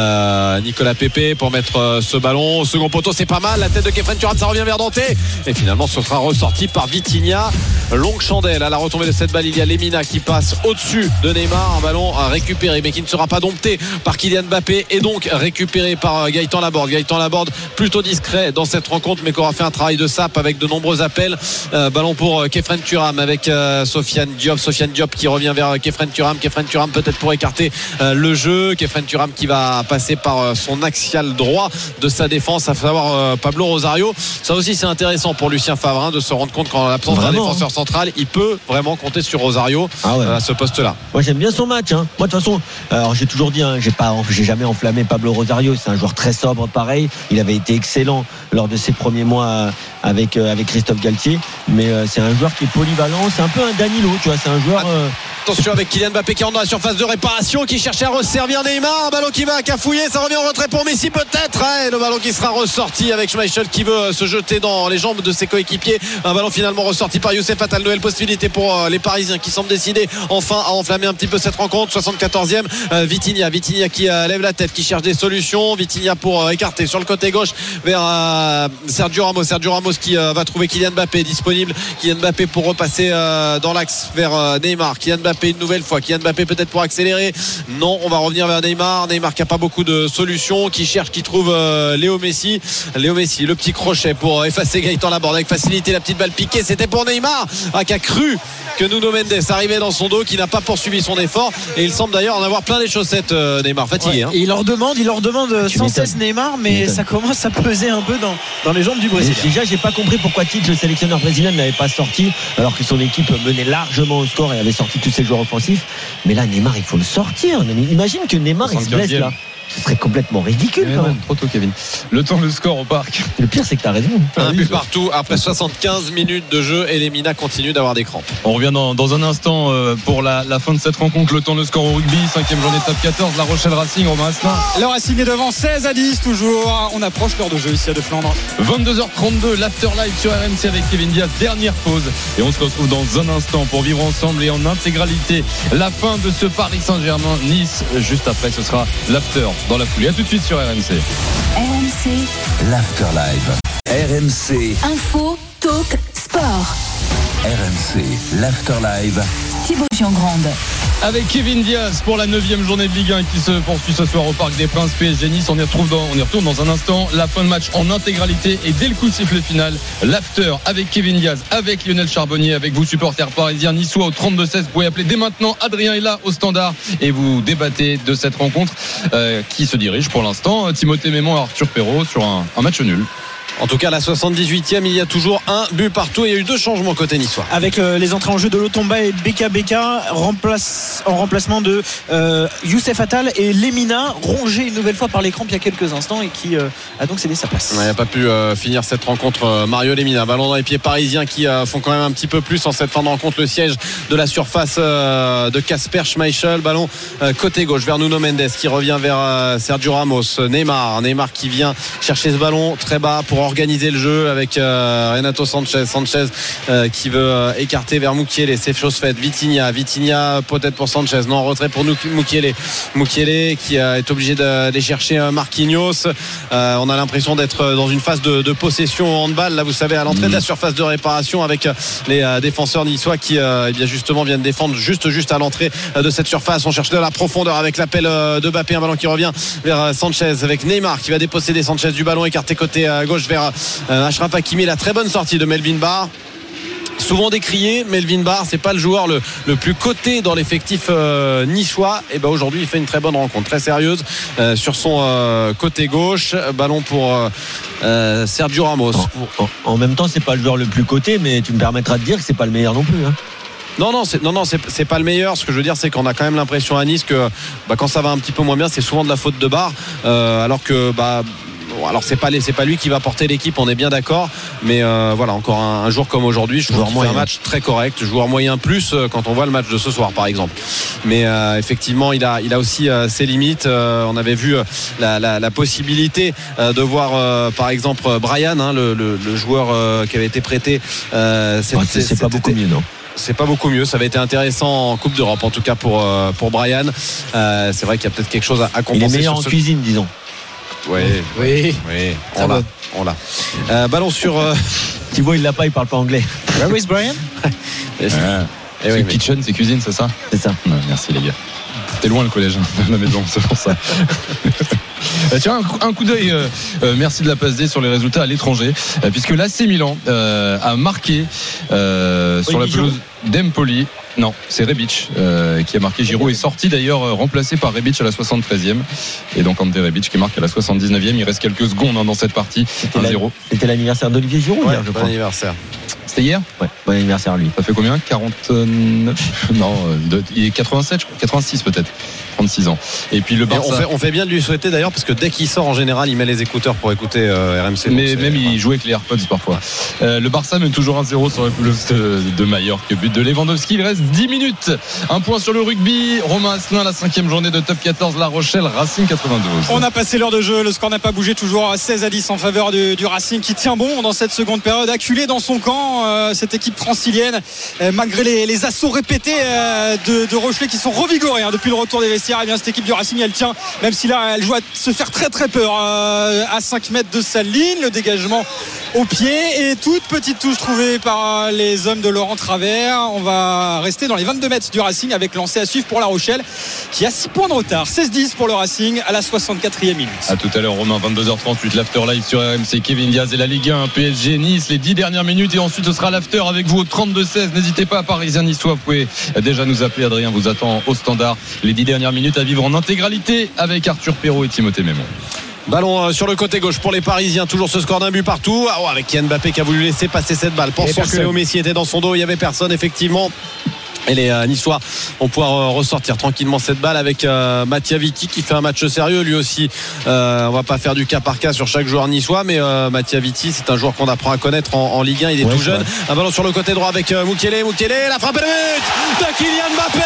Nicolas Pépé pour mettre ce ballon au second poteau. C'est pas mal, la tête de Kefren Turam, ça revient vers Dante, et finalement ce sera ressorti par Vitinha. Longue chandelle à la retombée de cette balle, il y a Lemina qui passe au-dessus de Neymar, un ballon à récupérer mais qui ne sera pas dompté par Kylian Mbappé, et donc récupéré par Gaëtan Laborde, plutôt discret dans cette rencontre, mais qui aura fait un travail de sape avec de nombreux appels. Ballon pour Kefren Turam avec Sofiane Diop qui revient vers Kefren Turam peut-être pour écarter le jeu. Kefren Turam qui va passer par son axial droit de sa défense, à savoir Pablo Rosario. Ça aussi c'est intéressant pour Lucien Favre de se rendre compte qu'en l'absence d'un défenseur central, il peut vraiment compter sur Rosario à ce poste-là. Moi j'aime bien son match. Moi de toute façon, alors j'ai toujours dit, j'ai jamais enflammé Pablo Rosario. C'est un joueur très sobre, pareil. Il avait été excellent lors de ses premiers mois avec Christophe Galtier, mais c'est un joueur qui est polyvalent. C'est un peu un Danilo, tu vois. C'est un joueur. Attention avec Kylian Mbappé qui rentre dans la surface de réparation, qui cherchait à resservir Neymar, un ballon qui va cafouiller, ça revient en retrait pour Messi peut-être, et le ballon qui sera ressorti avec Schmeichel qui veut se jeter dans les jambes de ses coéquipiers. Un ballon finalement ressorti par Youssef Attal. Nouvelle possibilité pour les Parisiens qui semblent décidés enfin à enflammer un petit peu cette rencontre. 74e, Vitinha qui lève la tête, qui cherche des solutions. Vitinha pour écarter sur le côté gauche vers Sergio Ramos qui va trouver Kylian Mbappé disponible. Kylian Mbappé pour repasser dans l'axe vers Neymar. Kylian Mbappé une nouvelle fois, Kylian Mbappé peut-être pour accélérer, non, on va revenir vers Neymar qui a pas beaucoup de solutions, qui cherche, qui trouve Léo Messi, le petit crochet pour effacer Gaëtan Laborde avec facilité, la petite balle piquée, c'était pour Neymar qui a cru que Nuno Mendes arrivait dans son dos, qui n'a pas poursuivi son effort, et il semble d'ailleurs en avoir plein les chaussettes, Neymar, fatigué. Et il leur demande sans cesse Neymar, mais ça commence à peser un peu dans les jambes du Brésil. Déjà j'ai pas compris pourquoi Tite, le sélectionneur brésilien, n'avait pas sorti alors que son équipe menait largement au score et avait sorti tous ses joueurs offensifs. Mais là Neymar il faut le sortir. Imagine que Neymar il se blesse là. Ce serait complètement ridicule quand même. Trop tôt, Kevin. Le temps, le score au parc. Le pire, c'est que t'as raison. Un but partout après 75 minutes de jeu, et les Lemina continue d'avoir des crampes. On revient dans un instant pour la fin de cette rencontre. Le temps, le score au rugby. 5e journée top 14. La Rochelle Racing, Romain Asselin. Le Racing est devant 16-10 toujours. On approche l'heure de jeu ici à De Flandre. 22h32, l'After Live sur RMC avec Kevin Diaz. Dernière pause. Et on se retrouve dans un instant pour vivre ensemble et en intégralité la fin de ce Paris Saint-Germain-Nice. Juste après, ce sera l'After dans la foulée. À tout de suite sur RMC. RMC. L'Afterlive. RMC. Info, talk, sport. RMC. L'Afterlive. Thibaut Giangrande. Avec Kevin Diaz pour la 9e journée de Ligue 1 qui se poursuit ce soir au Parc des Princes. PSG Nice, on y retourne dans un instant. La fin de match en intégralité, et dès le coup de sifflet final, l'after avec Kevin Diaz, avec Lionel Charbonnier, avec vous supporters parisiens niçois au 32-16. Vous pouvez appeler dès maintenant. Adrien est là au standard et vous débattez de cette rencontre qui se dirige pour l'instant, Timothée Mémon et Arthur Perrault, sur un match nul. En tout cas, à la 78e, il y a toujours un but partout. Il y a eu 2 changements côté niçois. Avec les entrées en jeu de Lotomba et Beka en remplacement de Youssef Attal et Lemina, rongé une nouvelle fois par les crampes il y a quelques instants et qui a donc cédé sa place. Il n'a pas pu finir cette rencontre, Mario Lemina. Ballon dans les pieds parisiens qui font quand même un petit peu plus en cette fin de rencontre. Le siège de la surface de Kasper Schmeichel. Ballon côté gauche vers Nuno Mendes qui revient vers Sergio Ramos. Neymar qui vient chercher ce ballon très bas pour organiser le jeu avec Renato Sanchez qui veut écarter vers Mukiele. C'est chose faite. Vitinha peut-être pour Sanchez, non, retrait pour Mukiele qui est obligé d'aller chercher Marquinhos. On a l'impression d'être dans une phase de possession en handball, là vous savez, à l'entrée de la surface de réparation, avec les défenseurs niçois qui eh bien justement viennent défendre juste à l'entrée de cette surface. On cherche de la profondeur avec l'appel de Mbappé, un ballon qui revient vers Sanchez avec Neymar qui va déposséder Sanchez du ballon, écarté côté gauche vers Achraf Hakimi. La très bonne sortie de Melvin Barr, souvent décrié. Melvin Barr, c'est pas le joueur le plus coté dans l'effectif niçois, et ben aujourd'hui il fait une très bonne rencontre, très sérieuse sur son côté gauche. Ballon pour Sergio Ramos. En même temps, c'est pas le joueur le plus coté, mais tu me permettras de dire que c'est pas le meilleur non plus, hein. Non, c'est pas le meilleur. Ce que je veux dire, c'est qu'on a quand même l'impression à Nice que quand ça va un petit peu moins bien, c'est souvent de la faute de Barr, alors que alors c'est pas lui qui va porter l'équipe, on est bien d'accord, mais voilà, encore un jour comme aujourd'hui, je trouve qu'il fait un match très correct, joueur moyen plus quand on voit le match de ce soir par exemple, mais effectivement il a aussi ses limites. On avait vu la possibilité de voir par exemple Brian, le joueur qui avait été prêté, c'est pas beaucoup mieux, non? C'est pas beaucoup mieux. Ça avait été intéressant en Coupe d'Europe, en tout cas pour Brian. C'est vrai qu'il y a peut-être quelque chose à compenser. Il est meilleur en cuisine, disons. Oui. On l'a. Ballon sur. Thibaut, il l'a pas, il parle pas anglais. Where is Brian? C'est kitchen, c'est cuisine, c'est ça? C'est ça. Ouais, merci les gars. C'était loin le collège de la maison, c'est pour ça. Tiens, un coup d'œil, merci de la passe D sur les résultats à l'étranger, puisque l'AC Milan a marqué sur la pelouse d'Empoli. Non, c'est Rebic qui a marqué. Giroud est sorti d'ailleurs, remplacé par Rebic à la 73e. Et donc Ante Rebic qui marque à la 79e. Il reste quelques secondes dans cette partie. 1-0. C'était l'anniversaire d'Olivier Giroud, hier, je crois. Bon anniversaire. C'était hier? Ouais, bon anniversaire à lui. Ça fait combien? 49? Non, il est 87, je crois. 86 peut-être. 36 ans. Et puis le Barça. On fait bien de lui souhaiter d'ailleurs, parce que dès qu'il sort en général, il met les écouteurs pour écouter RMC. Mais même il jouait avec les AirPods parfois. Le Barça mène toujours 1-0 sur la pelouse de Mallorca. But de Lewandowski. Il reste 10 minutes. Un point sur le rugby. Romain Asselin, la 5e journée de top 14. La Rochelle, Racing 92. On a passé l'heure de jeu. Le score n'a pas bougé, toujours 16-10 en faveur du Racing, qui tient bon dans cette seconde période. Acculé dans son camp, cette équipe francilienne, malgré les assauts répétés de Rochelet qui sont revigorés depuis le retour des vestiaires. Eh bien, cette équipe du Racing, elle tient, même si là elle joue à se faire très très peur à 5 mètres de sa ligne. Le dégagement au pied et toute petite touche trouvée par les hommes de Laurent Travers. On va rester dans les 22 mètres du Racing, avec lancé à suivre pour La Rochelle qui a 6 points de retard. 16-10 pour le Racing à la 64e minute. À tout à l'heure, Romain. 22h38, l'after live sur RMC. Kevin Diaz et la Ligue 1, PSG Nice, les 10 dernières minutes, et ensuite ce sera l'after avec vous au 32-16. N'hésitez pas, Parisien niçois, vous pouvez déjà nous appeler. Adrien vous attend au standard. Les 10 dernières minutes à vivre en intégralité avec Arthur Perrault et Timothée Mémon. Ballon sur le côté gauche pour les Parisiens, toujours ce score d'un but partout. avec Kylian Mbappé qui a voulu laisser passer cette balle, pensant que Léo Messi était dans son dos. Il n'y avait personne effectivement, et les Niçois vont pouvoir ressortir tranquillement cette balle avec Mattia Vitti qui fait un match sérieux lui aussi. On va pas faire du cas par cas sur chaque joueur niçois, mais Mattia Vitti, c'est un joueur qu'on apprend à connaître en Ligue 1. Il est tout jeune. Un ballon sur le côté droit avec Mukiele, la frappe et le but de Kylian Mbappé.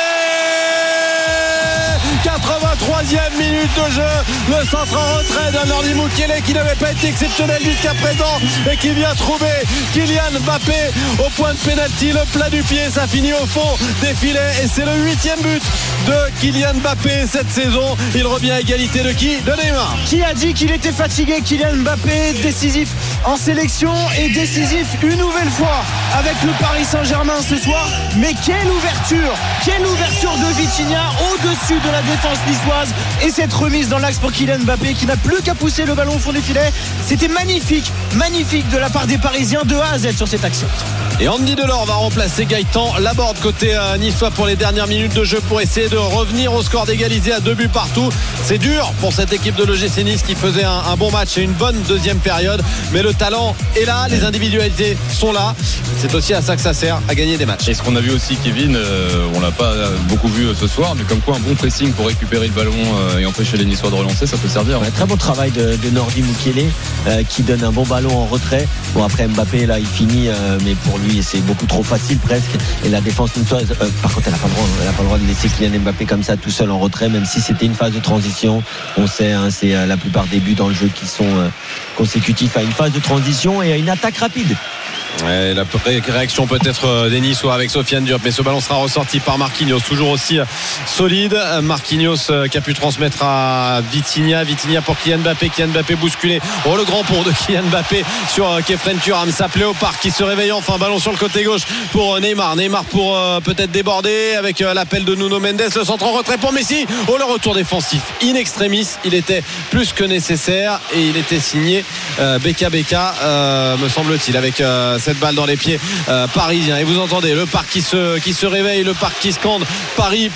83e minute de jeu, le centre en retrait d'un Nordi Mukiele qui n'avait pas été exceptionnel jusqu'à présent et qui vient trouver Kylian Mbappé au point de pénalty, le plat du pied. Ça finit au fond des filets et c'est le 8e but de Kylian Mbappé cette saison. Il revient à égalité de qui? De Neymar. Qui a dit qu'il était fatigué? Kylian Mbappé, décisif en sélection et décisif une nouvelle fois avec le Paris Saint-Germain ce soir. Mais quelle ouverture de Vitinha au-dessus de la défense niçoise, et cette remise dans l'axe pour Kylian Mbappé qui n'a plus qu'à pousser le ballon au fond des filets. C'était magnifique de la part des Parisiens de A à Z sur cette action. Et Andy Delors va remplacer Gaëtan Laborde côté niçois pour les dernières minutes de jeu pour essayer de revenir au score d'égalisé à 2 buts partout. C'est dur pour cette équipe de l'OGC Nice qui faisait un bon match et une bonne deuxième période, mais le talent est là, les individualités sont là. C'est aussi à ça que ça sert, à gagner des matchs. Et ce qu'on a vu aussi, Kevin, on l'a pas beaucoup vu ce soir, mais comme quoi un bon pressing pour récupérer le ballon et empêcher les Niçois de relancer, ça peut servir. Ouais, très bon travail de Nordi Mukele qui donne un bon ballon en retrait. Bon, après Mbappé là il finit, mais pour lui c'est beaucoup trop facile presque. Et la défense niçoise, par contre elle n'a pas le droit de laisser Kylian Mbappé comme ça tout seul en retrait, même si c'était une phase de transition. On sait, hein, c'est la plupart des buts dans le jeu qui sont consécutifs à une phase de transition et à une attaque rapide. Ouais, la réaction peut-être des Niçois avec Sofiane Diop, mais ce ballon sera ressorti par Marquinhos, toujours aussi solide. Marquinhos qui a pu transmettre à Vitinha pour Kylian Mbappé bousculé. Oh, le grand pont de Kylian Mbappé sur Kefren Thuram. Sape Léopard qui se réveille enfin, ballon sur le côté gauche pour Neymar pour peut-être déborder avec l'appel de Nuno Mendes, le centre en retrait pour Messi. Oh, le retour défensif in extremis, il était plus que nécessaire et il était signé Beka me semble-t-il, avec cette balle dans les pieds parisiens. Et vous entendez le parc qui se réveille, le parc qui scande Paris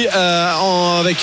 avec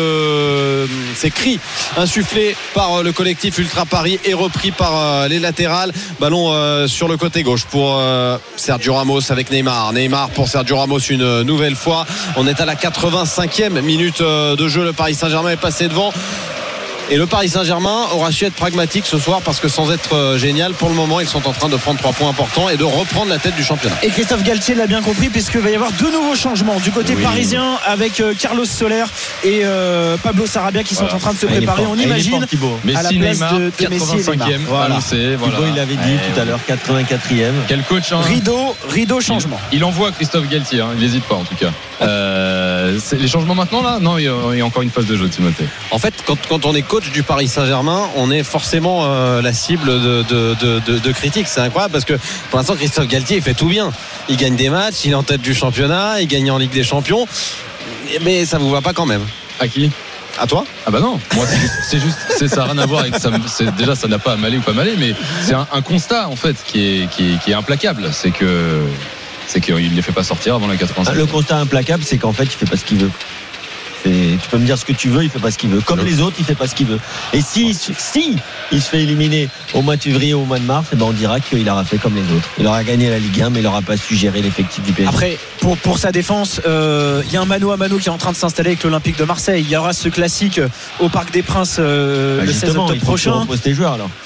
ces cris insufflés par le collectif Ultra Paris et repris par les latérales. Ballon sur le côté gauche pour Sergio Ramos avec Neymar pour Sergio Ramos une nouvelle fois. On est à la 85e minute de jeu. Le Paris Saint-Germain est passé devant. Et le Paris Saint-Germain aura su être pragmatique ce soir parce que sans être génial, pour le moment, ils sont en train de prendre 3 points importants et de reprendre la tête du championnat. Et Christophe Galtier l'a bien compris puisqu'il va y avoir 2 nouveaux changements du côté parisien avec Carlos Soler et Pablo Sarabia qui sont en train de se préparer. On imagine Messi, à la place Neymar, de Messi 85e annoncé. Thibaut, il avait dit tout à l'heure 84e. Quel coach, hein. Rideau changement. Il envoie Christophe Galtier, hein. Il n'hésite pas en tout cas. Les changements maintenant là? Non, il y a encore une phase de jeu, Timothée. En fait, quand on est coach du Paris Saint-Germain, on est forcément la cible de critiques. C'est incroyable parce que pour l'instant Christophe Galtier il fait tout bien. Il gagne des matchs, il est en tête du championnat, il gagne en Ligue des Champions, mais ça vous va pas quand même. À qui? À toi? Ah bah non, moi ça n'a rien à voir avec ça. Déjà ça n'a pas à m'aller ou pas m'aller, mais c'est un constat en fait qui est implacable. C'est qu'il ne les fait pas sortir avant la 85. Le constat implacable, c'est qu'en fait il fait pas ce qu'il veut. Tu peux me dire ce que tu veux, il fait pas ce qu'il veut. Comme les autres, il fait pas ce qu'il veut. Et si il se fait éliminer au mois de février ou au mois de mars, on dira qu'il aura fait comme les autres. Il aura gagné la Ligue 1, mais il n'aura pas su gérer l'effectif du PSG. Après, pour sa défense, il y a un mano à mano qui est en train de s'installer avec l'Olympique de Marseille. Il y aura ce classique au Parc des Princes le 16 octobre prochain. Il faut tes joueurs alors.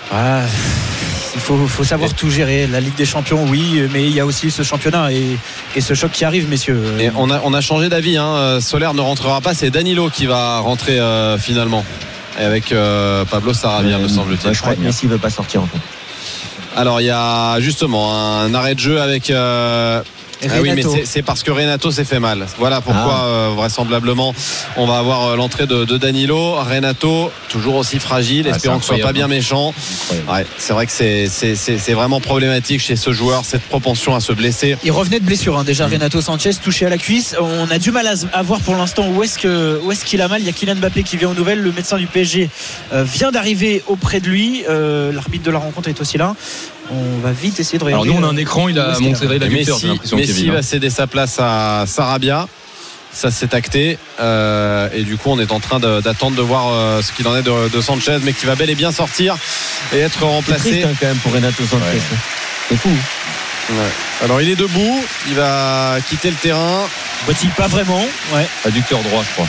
Il faut savoir tout gérer. La Ligue des Champions, oui, mais il y a aussi ce championnat et ce choc qui arrive, messieurs. Et on a changé d'avis, hein. Soler ne rentrera pas, c'est Danilo qui va rentrer finalement. Et avec Pablo Sarabia, me semble-t-il. Je crois que Messi ne veut pas sortir en fait. Alors il y a justement un arrêt de jeu avec oui, mais c'est parce que Renato s'est fait mal. Voilà pourquoi vraisemblablement on va avoir l'entrée de Danilo. Renato toujours aussi fragile, espérons que ce soit pas bien méchant. Ouais, c'est vrai que c'est vraiment problématique chez ce joueur, cette propension à se blesser. Il revenait de blessure, hein, déjà. Renato Sanchez touché à la cuisse. On a du mal à voir pour l'instant où est-ce qu'il a mal. Il y a Kylian Mbappé qui vient aux nouvelles. Le médecin du PSG vient d'arriver auprès de lui. L'arbitre de la rencontre est aussi là. On va vite essayer de regarder. Alors nous on a un écran, il a montré la victoire. Messi va céder sa place à Sarabia. Ça s'est acté et du coup on est en train d'attendre de voir ce qu'il en est de Sanchez, mais qui va bel et bien sortir et être remplacé. C'est triste, hein, quand même pour Renato Sanchez. Ouais. C'est fou. Ouais. Alors il est debout, il va quitter le terrain. Va-t-il pas vraiment? Ouais. Adducteur droit, je crois.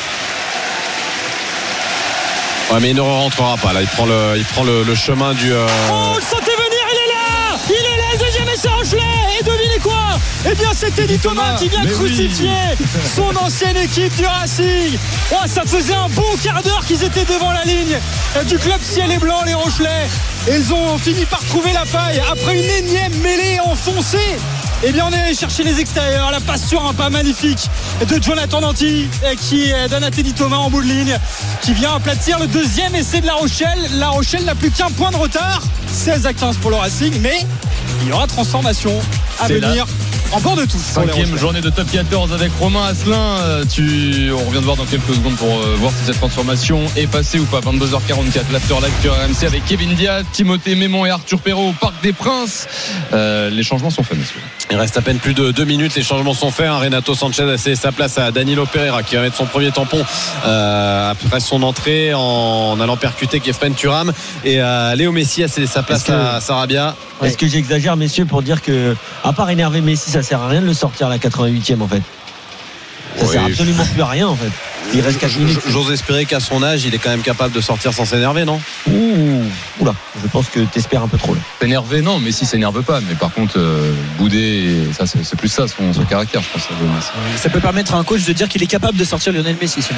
Ouais, mais il ne rentrera pas là. Il prend le chemin du. Oh, le sentez venir, il est là, le deuxième essai Rochelet. Et devinez quoi? Eh bien, c'est Teddy Thomas qui vient crucifier son ancienne équipe du Racing. Oh, ça faisait un bon quart d'heure qu'ils étaient devant la ligne du club ciel et blanc, les Rochelais. Et ils ont fini par trouver la faille après une énième mêlée enfoncée. Eh bien, on est allé chercher les extérieurs. La passe sur un pas magnifique de Jonathan Danty qui donne à Teddy Thomas en bout de ligne, qui vient aplatir le deuxième essai de La Rochelle. La Rochelle n'a plus qu'un point de retard, 16-15 pour le Racing, mais il y aura transformation à venir en bord de touche. Cinquième journée de top 14 avec Romain Asselin. On revient de voir dans quelques secondes pour voir si cette transformation est passée ou pas. 22h44, l'After Live sur RMC avec Kevin Diaz, Timothée Mémon et Arthur Perrault au Parc des Princes. Les changements sont faits, messieurs. Il reste à peine plus de 2 minutes. Les changements sont faits. Renato Sanchez a cédé sa place à Danilo Pereira qui va mettre son premier tampon après son entrée en allant percuter Kefren Turam. Et Léo Messi a cédé sa place à Sarabia. Est-ce que j'exagère, messieurs, pour dire que, à part énerver Messi, ça sert à rien de le sortir à la 88e en fait? Ça sert absolument plus à rien en fait. Il reste 4 minutes. J'ose espérer qu'à son âge, il est quand même capable de sortir sans s'énerver, non? Oula, je pense que t'espères un peu trop là. S'énerver, non, Messi s'énerve pas. Mais par contre, bouder, ça, c'est plus ça, son caractère, je pense. Ça peut permettre à un coach de dire qu'il est capable de sortir Lionel Messi, sinon.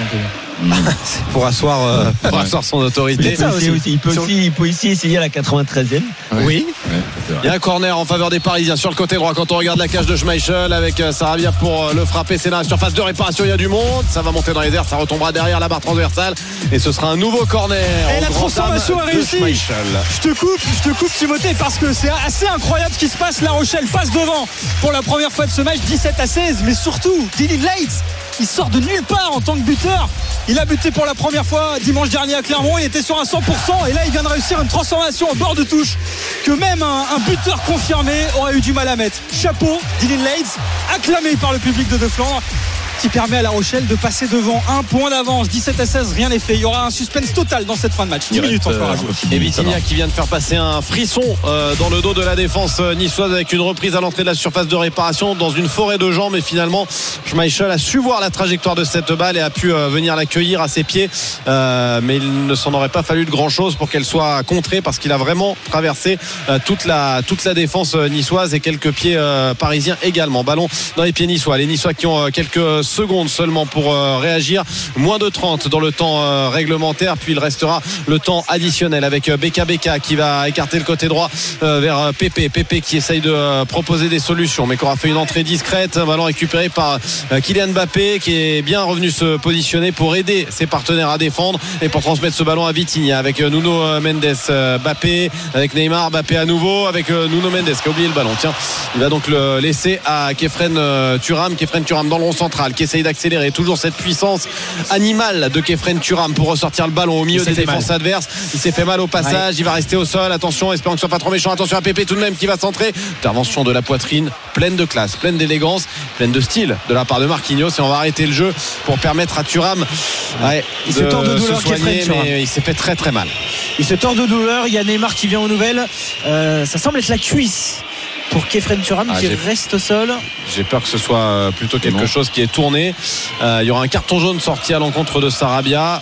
C'est pour asseoir son autorité. Il peut aussi essayer à la 93e. Oui. Il y a un corner en faveur des Parisiens sur le côté droit quand on regarde la cage de Schmeichel avec Sarabia pour le frapper. C'est dans la surface de réparation, il y a du monde. Ça va monter dans les airs, ça retombera derrière la barre transversale et ce sera un nouveau corner. Et la transformation a réussi. Je te coupe Timothée, parce que c'est assez incroyable ce qui se passe. La Rochelle passe devant pour la première fois de ce match, 17-16, mais surtout Dylan Leitz, il sort de nulle part en tant que buteur. Il a buté pour la première fois dimanche dernier à Clermont. Il était sur un 100% et là il vient de réussir une transformation en bord de touche que même un buteur confirmé aurait eu du mal à mettre. Chapeau Dylan Leitz, acclamé par le public de Flandre, qui permet à La Rochelle de passer devant. 1 point d'avance, 17-16, rien n'est fait. Il y aura un suspense total dans cette fin de match. 10 minutes encore à jouer. Et Vitinha qui vient de faire passer un frisson dans le dos de la défense niçoise avec une reprise à l'entrée de la surface de réparation dans une forêt de gens. Mais finalement, Schmeichel a su voir la trajectoire de cette balle et a pu venir l'accueillir à ses pieds. Mais il ne s'en aurait pas fallu de grand chose pour qu'elle soit contrée, parce qu'il a vraiment traversé toute la défense niçoise et quelques pieds parisiens également. Ballon dans les pieds niçois. Les Niçois qui ont quelques secondes seulement pour réagir. Moins de 30 dans le temps réglementaire, puis il restera le temps additionnel avec Beka qui va écarter le côté droit vers Pépé qui essaye de proposer des solutions, mais qui aura fait une entrée discrète. Un ballon récupéré par Kylian Mbappé qui est bien revenu se positionner pour aider ses partenaires à défendre et pour transmettre ce ballon à Vitinha avec Nuno Mendes, Mbappé avec Neymar, Mbappé à nouveau avec Nuno Mendes qui a oublié le ballon. Tiens, il va donc le laisser à Kefren Turam dans le rond central, qui essaye d'accélérer. Toujours cette puissance animale de Kefren Turam pour ressortir le ballon au milieu des défenses adverses. Il s'est fait mal au passage, il va rester au sol. Attention, espérant que ce soit pas trop méchant. Attention à Pépé tout de même qui va centrer. Intervention de la poitrine, pleine de classe, pleine d'élégance, pleine de style de la part de Marquinhos, et on va arrêter le jeu pour permettre à Turam il se tord de douleur, se soigner, mais il s'est fait très très mal. Il se tord de douleur. Il y a Neymar qui vient aux nouvelles. Ça semble être la cuisse pour Kefren Turam qui reste au sol. J'ai peur que ce soit plutôt quelque chose qui est tourné. Il y aura un carton jaune sorti à l'encontre de Sarabia.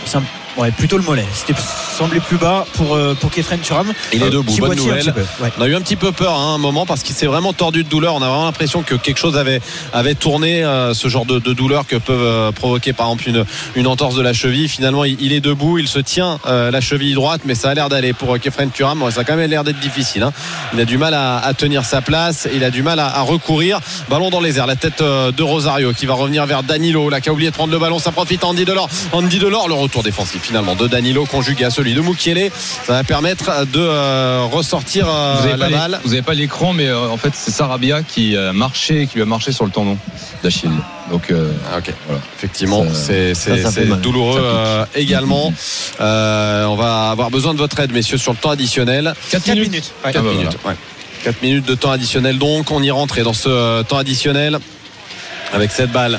Plutôt le mollet. C'était semblé plus bas pour Kefren Turam. Il est debout, bonne nouvelle. On a eu un petit peu peur à un moment parce qu'il s'est vraiment tordu de douleur. On a vraiment l'impression que quelque chose avait tourné, ce genre de douleur que peuvent provoquer par exemple une entorse de la cheville. Finalement il est debout, il se tient la cheville droite, mais ça a l'air d'aller pour Kefren Turam. Ça a quand même l'air d'être difficile, hein. Il a du mal à tenir sa place, il a du mal à recourir. Ballon dans les airs, la tête de Rosario qui va revenir vers Danilo là, qui a oublié de prendre le ballon. Ça profite à Andy Delors, le retour défensif finalement de Danilo conjugué à celui de Mukiele. Ça va permettre de ressortir la balle. Vous n'avez pas l'écran, mais en fait c'est Sarabia qui lui a marché sur le tendon d'Achille. Donc voilà. Effectivement, c'est douloureux également. On va avoir besoin de votre aide, messieurs, sur le temps additionnel. 4 minutes. 4 minutes. 4 minutes de temps additionnel, donc on y rentrait dans ce temps additionnel avec cette balle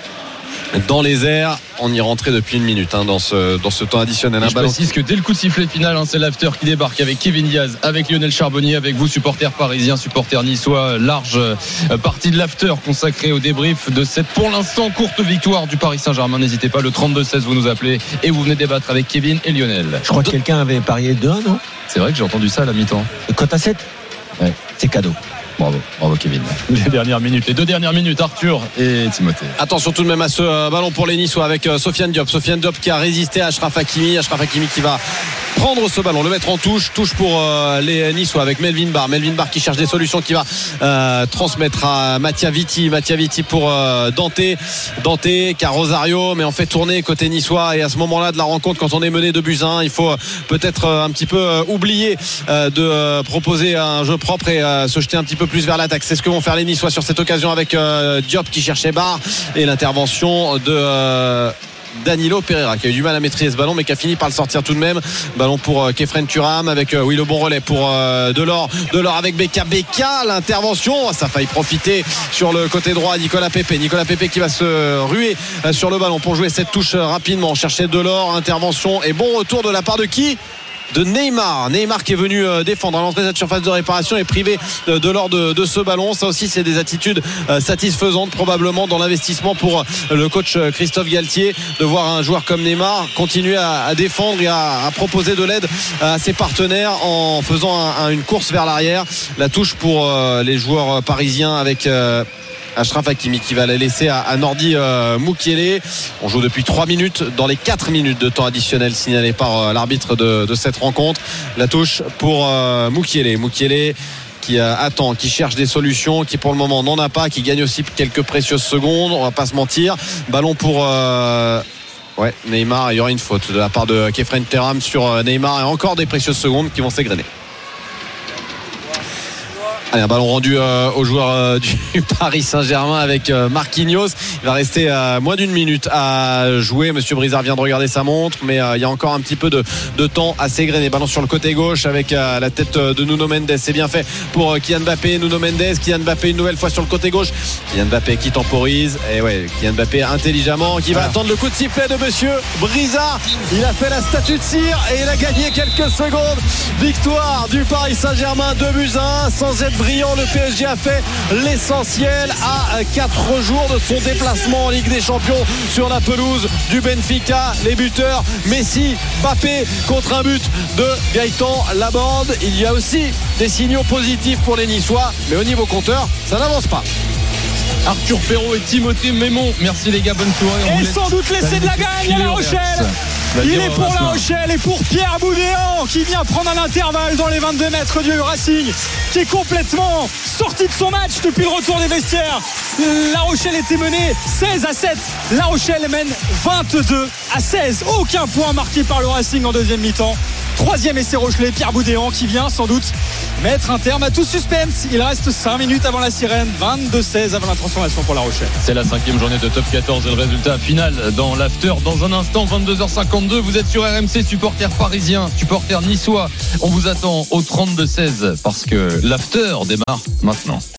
dans les airs. On y rentrait depuis 1 minute dans ce temps additionnel. Je précise que dès le coup de sifflet final, c'est l'after qui débarque avec Kevin Diaz, avec Lionel Charbonnier, avec vous supporters parisiens, supporters niçois. Large partie de l'after consacrée au débrief de cette pour l'instant courte victoire du Paris Saint-Germain. N'hésitez pas, le 32-16 vous nous appelez et vous venez débattre avec Kevin et Lionel. Je crois que quelqu'un avait parié 2-1, non? C'est vrai que j'ai entendu ça à la mi-temps. Cote à 7? Ouais. C'est cadeau. Bravo Kevin. Les 2 dernières minutes, Arthur et Timothée. Attention tout de même à ce ballon pour les Niçois avec Sofiane Diop qui a résisté à Achraf Hakimi qui va prendre ce ballon, le mettre en touche pour les Niçois avec Melvin Barr qui cherche des solutions, qui va transmettre à Mattia Vitti pour Dante qui a Rosario, mais on fait tourner côté niçois. Et à ce moment-là de la rencontre, quand on est mené 2-1, il faut peut-être un petit peu oublier de proposer un jeu propre et se jeter un petit peu peu plus vers l'attaque. C'est ce que vont faire les Niçois sur cette occasion avec Diop qui cherchait barre et l'intervention de Danilo Pereira qui a eu du mal à maîtriser ce ballon mais qui a fini par le sortir tout de même. Ballon pour Kefren Turam avec le bon relais pour Delors avec Beka, l'intervention, ça a failli profiter sur le côté droit. Nicolas Pepe qui va se ruer sur le ballon pour jouer cette touche rapidement, chercher Delors, intervention et bon retour de la part de qui ? De Neymar qui est venu défendre à l'entrée de cette surface de réparation et privé de l'ordre de ce ballon. Ça aussi c'est des attitudes satisfaisantes probablement dans l'investissement pour le coach Christophe Galtier, de voir un joueur comme Neymar continuer à défendre et à proposer de l'aide à ses partenaires en faisant une course vers l'arrière. La touche pour les joueurs parisiens avec Achraf Hakimi qui va la laisser à Nordi Mukiele. On joue depuis 3 minutes dans les 4 minutes de temps additionnel signalé par l'arbitre de cette rencontre. La touche pour Mukiele qui attend, qui cherche des solutions, qui pour le moment n'en a pas, qui gagne aussi quelques précieuses secondes, on va pas se mentir. Ballon pour Neymar, il y aura une faute de la part de Kefren Turam sur Neymar et encore des précieuses secondes qui vont s'égrener. Allez, un ballon rendu aux joueurs du Paris Saint-Germain avec Marquinhos. Il va rester moins d'une minute à jouer. Monsieur Brizard vient de regarder sa montre, mais il y a encore un petit peu de temps à s'égrener. Ballon sur le côté gauche avec la tête de Nuno Mendes. C'est bien fait pour Kylian Mbappé. Nuno Mendes, Kylian Mbappé une nouvelle fois sur le côté gauche. Kylian Mbappé qui temporise. Et Kylian Mbappé intelligemment qui va attendre le coup de sifflet de Monsieur Brizard. Il a fait la statue de cire et il a gagné quelques secondes. Victoire du Paris Saint-Germain 2-1 sans être brillant. Le PSG a fait l'essentiel à 4 jours de son déplacement en Ligue des Champions sur la pelouse du Benfica. Les buteurs Messi, Mbappé contre un but de Gaëtan Laborde. Il y a aussi des signaux positifs pour les Niçois, mais au niveau compteur ça n'avance pas. Arthur Perrault et Timothée Mémon, merci les gars, bonne soirée. Et sans doute laisser de la gagne à La Rochelle. Il est pour La Rochelle et pour Pierre Boudéan qui vient prendre un intervalle dans les 22 mètres du Racing, qui est complètement sorti de son match depuis le retour des vestiaires. La Rochelle était menée 16-7. La Rochelle mène 22-16. Aucun point marqué par le Racing en deuxième mi-temps. Troisième essai Rochelais, Pierre Boudéan qui vient sans doute mettre un terme à tout suspense. Il reste 5 minutes avant la sirène, 22-16 avant la transformation pour La Rochelle. C'est la 5e journée de Top 14 et le résultat final dans l'after dans un instant. 22h52, vous êtes sur RMC, supporters parisiens, supporters niçois. On vous attend au 32-16 parce que l'after démarre maintenant.